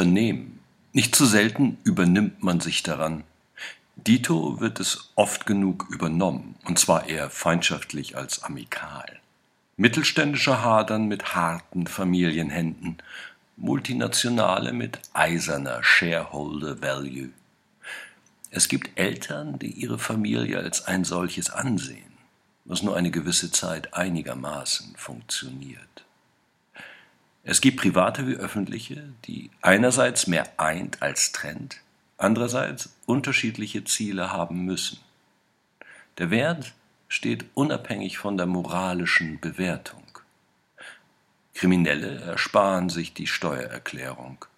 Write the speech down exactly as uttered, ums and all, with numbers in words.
Unternehmen. Nicht zu selten übernimmt man sich daran. Dito wird es oft genug übernommen, und zwar eher feindschaftlich als amikal. Mittelständische hadern mit harten Familienhänden, Multinationale mit eiserner Shareholder Value. Es gibt Eltern, die ihre Familie als ein solches ansehen, was nur eine gewisse Zeit einigermaßen funktioniert. Es gibt private wie öffentliche, die einerseits mehr eint als trennt, andererseits unterschiedliche Ziele haben müssen. Der Wert steht unabhängig von der moralischen Bewertung. Kriminelle ersparen sich die Steuererklärung.